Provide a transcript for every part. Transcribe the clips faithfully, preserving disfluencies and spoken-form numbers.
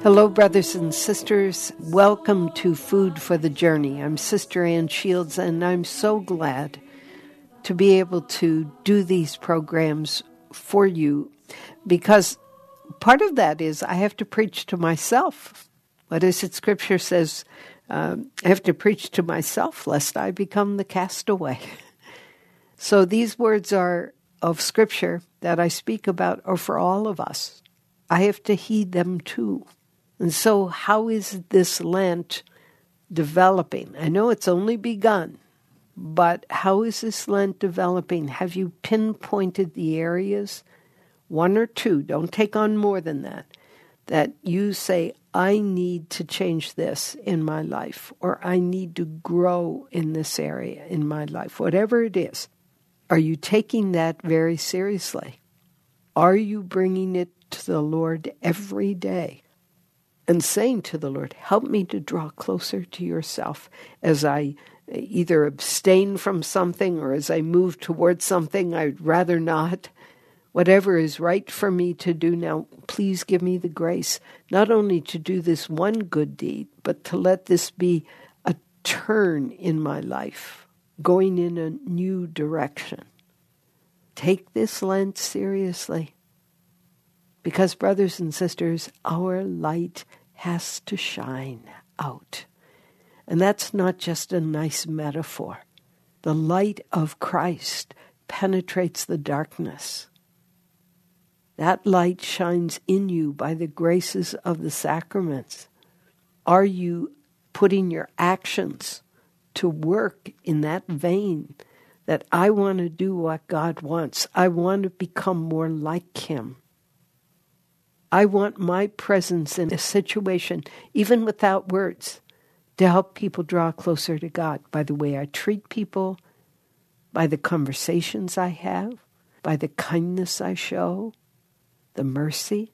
Hello, brothers and sisters. Welcome to Food for the Journey. I'm Sister Ann Shields, and I'm so glad to be able to do these programs for you, because part of that is I have to preach to myself. What is it Scripture says? Um, I have to preach to myself lest I become the castaway. So these words are of Scripture that I speak about are for all of us. I have to heed them too. And so how is this Lent developing? I know it's only begun, but how is this Lent developing? Have you pinpointed the areas, one or two, don't take on more than that, that you say, I need to change this in my life, or I need to grow in this area in my life, whatever it is. Are you taking that very seriously? Are you bringing it to the Lord every day and saying to the Lord, help me to draw closer to yourself as I either abstain from something or as I move towards something I'd rather not? Whatever is right for me to do now, please give me the grace not only to do this one good deed, but to let this be a turn in my life, going in a new direction. Take this Lent seriously, because, brothers and sisters, our light has to shine out. And that's not just a nice metaphor. The light of Christ penetrates the darkness. That light shines in you by the graces of the sacraments. Are you putting your actions to work in that vein that I want to do what God wants? I want to become more like Him. I want my presence in a situation, even without words, to help people draw closer to God by the way I treat people, by the conversations I have, by the kindness I show, the mercy.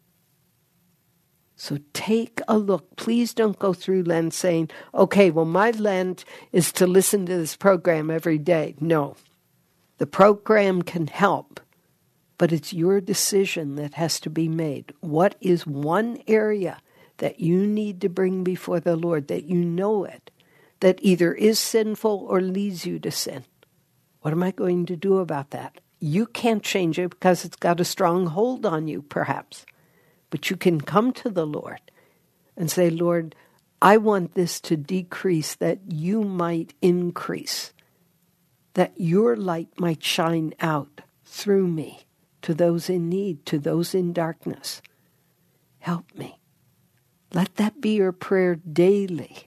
So take a look. Please don't go through Lent saying, okay, well, my Lent is to listen to this program every day. No. The program can help, but it's your decision that has to be made. What is one area that you need to bring before the Lord, that you know it, that either is sinful or leads you to sin? What am I going to do about that? You can't change it because it's got a strong hold on you, perhaps. But you can come to the Lord and say, Lord, I want this to decrease that you might increase, that your light might shine out through me to those in need, to those in darkness. Help me. Let that be your prayer daily.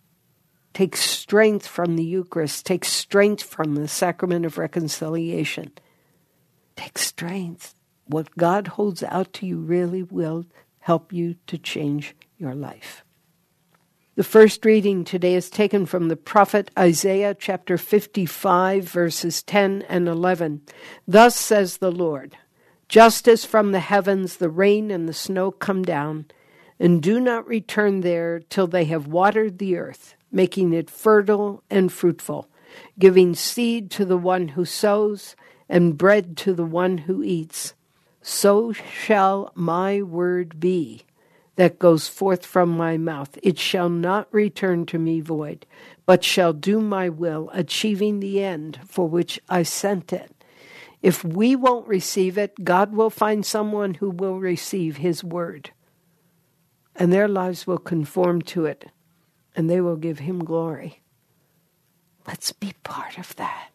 Take strength from the Eucharist. Take strength from the sacrament of reconciliation. Take strength. What God holds out to you really will help you to change your life. The first reading today is taken from the prophet Isaiah, chapter fifty-five, verses ten and eleven. Thus says the Lord, just as from the heavens the rain and the snow come down, and do not return there till they have watered the earth, making it fertile and fruitful, giving seed to the one who sows, and bread to the one who eats, so shall my word be that goes forth from my mouth. It shall not return to me void, but shall do my will, achieving the end for which I sent it. If we won't receive it, God will find someone who will receive His word, and their lives will conform to it, and they will give Him glory. Let's be part of that.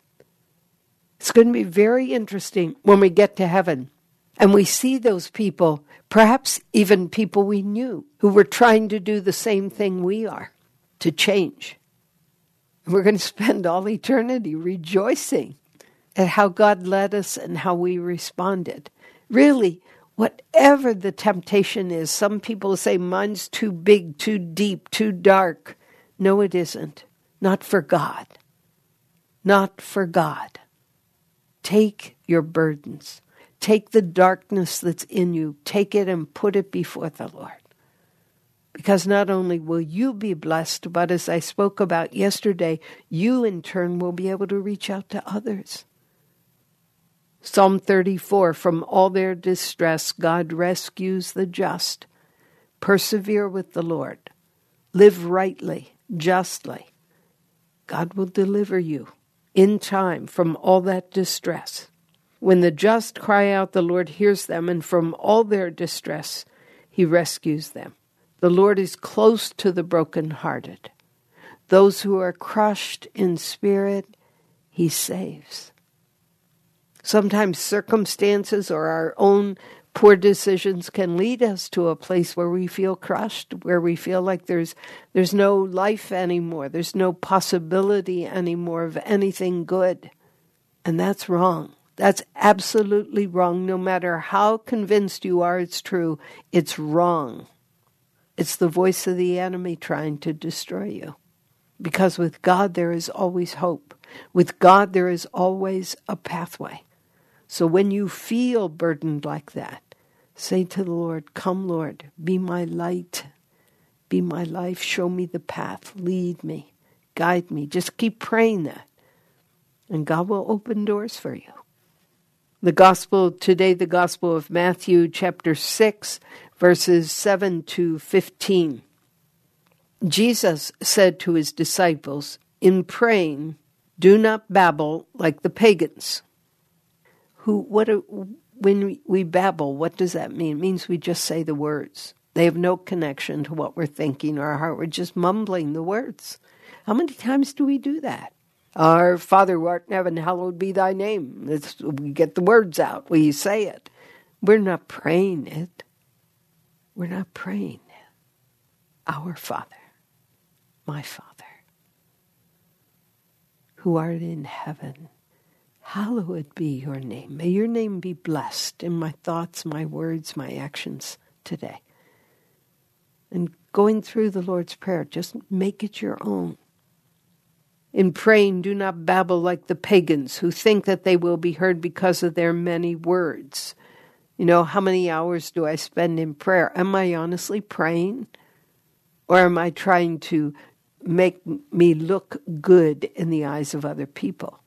It's going to be very interesting when we get to heaven and we see those people, perhaps even people we knew, who were trying to do the same thing we are, to change. And we're going to spend all eternity rejoicing at how God led us and how we responded. Really, whatever the temptation is, some people say, mine's too big, too deep, too dark. No, it isn't. Not for God. Not for God. Take your burdens. Take the darkness that's in you. Take it and put it before the Lord. Because not only will you be blessed, but as I spoke about yesterday, you in turn will be able to reach out to others. Psalm thirty-four, from all their distress, God rescues the just. persevere with the Lord, live rightly, justly, God will deliver you in time from all that distress. When the just cry out, the Lord hears them, and from all their distress, he rescues them. The Lord is close to the brokenhearted. Those who are crushed in spirit, he saves. Sometimes circumstances or our own poor decisions can lead us to a place where we feel crushed, where we feel like there's there's no life anymore, there's no possibility anymore of anything good. And that's wrong. That's absolutely wrong. No matter how convinced you are it's true, it's wrong. It's the voice of the enemy trying to destroy you. Because with God there is always hope. With God there is always a pathway. So when you feel burdened like that, say to the Lord, come Lord, be my light, be my life, show me the path, lead me, guide me. Just keep praying that. And God will open doors for you. The gospel today, the gospel of Matthew chapter six, verses seven to fifteen. Jesus said to his disciples, in praying, do not babble like the pagans. Who, what, when we, we babble, what does that mean? It means we just say the words. They have no connection to what we're thinking or our heart. We're just mumbling the words. How many times do we do that? Our Father who art in heaven, hallowed be thy name. It's, we get the words out. We say it. We're not praying it. We're not praying it. Our Father, my Father, who art in heaven, hallowed be your name. May your name be blessed in my thoughts, my words, my actions today. And going through the Lord's Prayer, just make it your own. In praying, do not babble like the pagans who think that they will be heard because of their many words. You know, how many hours do I spend in prayer? Am I honestly praying? Or am I trying to make me look good in the eyes of other people?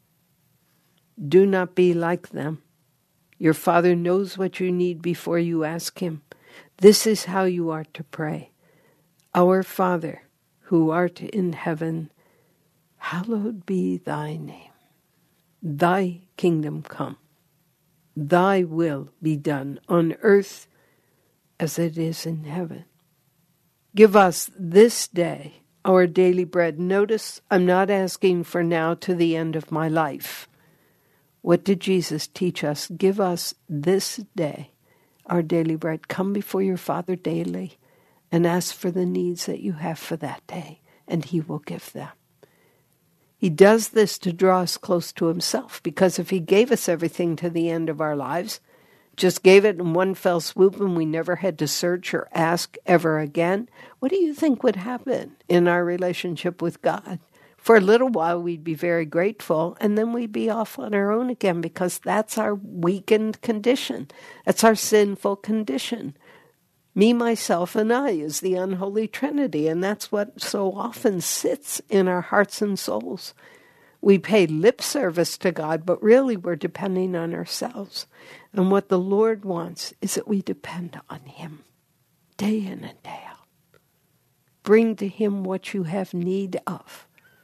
Do not be like them. Your Father knows what you need before you ask him. This is how you are to pray. Our Father, who art in heaven, hallowed be thy name. Thy kingdom come. Thy will be done on earth as it is in heaven. Give us this day our daily bread. Notice I'm not asking for now to the end of my life. What did Jesus teach us? Give us this day our daily bread. Come before your Father daily and ask for the needs that you have for that day, and he will give them. He does this to draw us close to himself, because if he gave us everything to the end of our lives, just gave it in one fell swoop and we never had to search or ask ever again, what do you think would happen in our relationship with God? For a little while we'd be very grateful, and then we'd be off on our own again, because that's our weakened condition. That's our sinful condition. Me, myself, and I is the unholy trinity, and that's what so often sits in our hearts and souls. We pay lip service to God, but really we're depending on ourselves. And what the Lord wants is that we depend on him day in and day out. Bring to him what you have need of.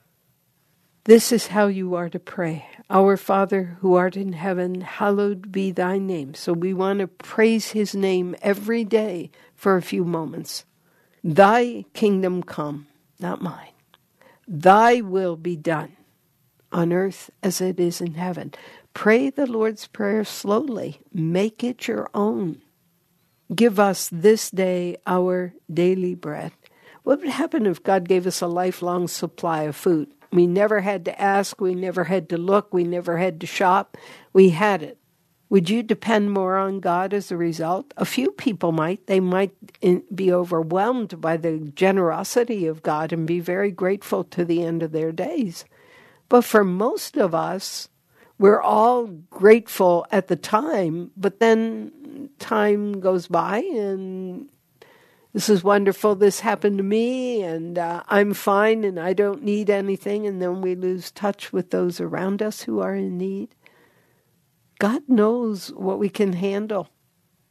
This is how you are to pray. Our Father, who art in heaven, hallowed be thy name. So we want to praise his name every day for a few moments. Thy kingdom come, not mine. Thy will be done on earth as it is in heaven. Pray the Lord's Prayer slowly. Make it your own. Give us this day our daily bread. What would happen if God gave us a lifelong supply of food? We never had to ask, we never had to look, we never had to shop. We had it. Would you depend more on God as a result? A few people might. They might be overwhelmed by the generosity of God and be very grateful to the end of their days. But for most of us, we're all grateful at the time, but then time goes by and this is wonderful, this happened to me, and uh, I'm fine, and I don't need anything, and then we lose touch with those around us who are in need. God knows what we can handle.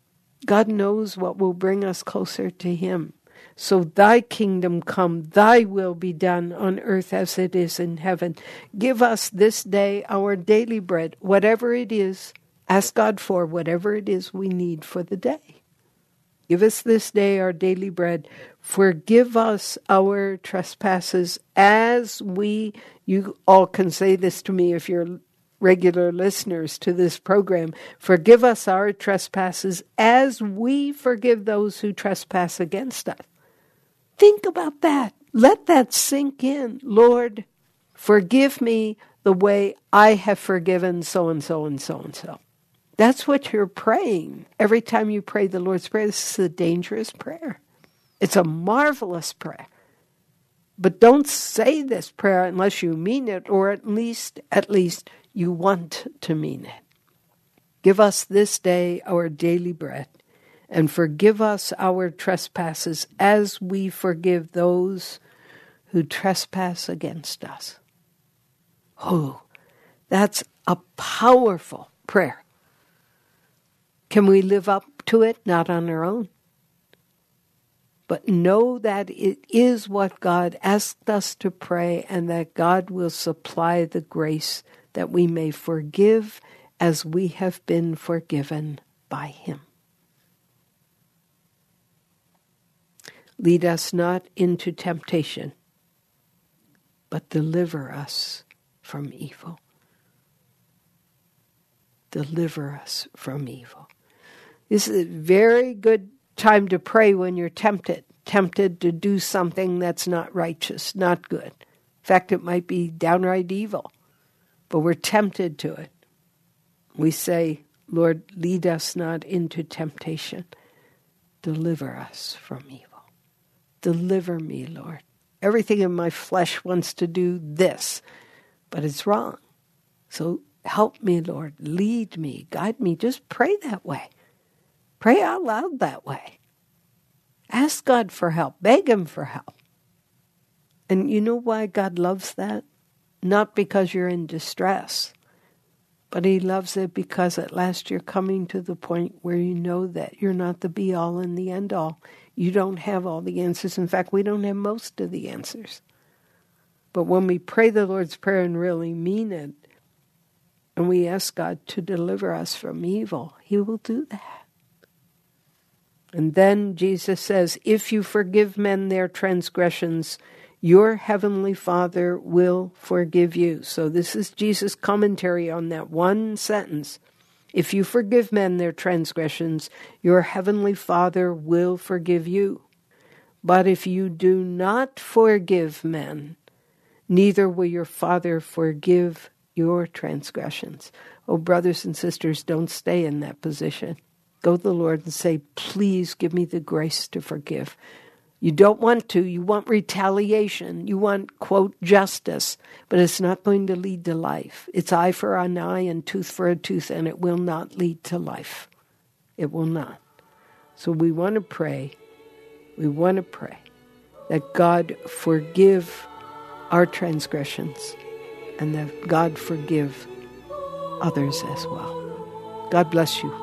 God knows what will bring us closer to him. So thy kingdom come, thy will be done on earth as it is in heaven. Give us this day our daily bread, whatever it is. Ask God for whatever it is we need for the day. Give us this day our daily bread. Forgive us our trespasses as we, you all can say this to me if you're regular listeners to this program. Forgive us our trespasses as we forgive those who trespass against us. Think about that. Let that sink in. Lord, forgive me the way I have forgiven so-and-so and so-and-so. That's what you're praying. Every time you pray the Lord's Prayer, this is a dangerous prayer. It's a marvelous prayer. But don't say this prayer unless you mean it, or at least, at least you want to mean it. Give us this day our daily bread, and forgive us our trespasses as we forgive those who trespass against us. Oh, that's a powerful prayer. Can we live up to it? Not on our own. But know that it is what God asked us to pray, and that God will supply the grace that we may forgive as we have been forgiven by him. Lead us not into temptation, but deliver us from evil. Deliver us from evil. This is a very good time to pray when you're tempted, tempted to do something that's not righteous, not good. In fact, it might be downright evil, but we're tempted to it. We say, Lord, lead us not into temptation. Deliver us from evil. Deliver me, Lord. Everything in my flesh wants to do this, but it's wrong. So help me, Lord. Lead me, guide me. Just pray that way. Pray out loud that way. Ask God for help. Beg him for help. And you know why God loves that? Not because you're in distress, but he loves it because at last you're coming to the point where you know that you're not the be-all and the end-all. You don't have all the answers. In fact, we don't have most of the answers. But when we pray the Lord's Prayer and really mean it, and we ask God to deliver us from evil, he will do that. And then Jesus says, if you forgive men their transgressions, your heavenly Father will forgive you. So this is Jesus' commentary on that one sentence. If you forgive men their transgressions, your heavenly Father will forgive you. But if you do not forgive men, neither will your Father forgive your transgressions. Oh, brothers and sisters, don't stay in that position. Go to the Lord and say, please give me the grace to forgive. You don't want to. You want retaliation. You want, quote, justice. But it's not going to lead to life. It's eye for an eye and tooth for a tooth, and it will not lead to life. It will not. So we want to pray. We want to pray that God forgive our transgressions and that God forgive others as well. God bless you.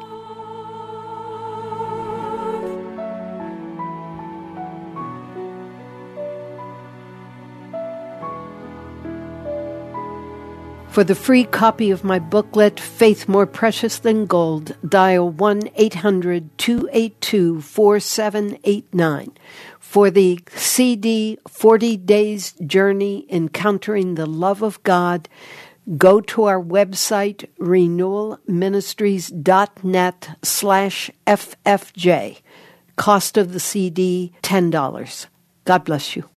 For the free copy of my booklet, Faith More Precious Than Gold, dial one eight hundred two eight two four seven eight nine. For the C D, forty days Journey Encountering the Love of God, go to our website, renewalministries.net slash FFJ. Cost of the C D, ten dollars. God bless you.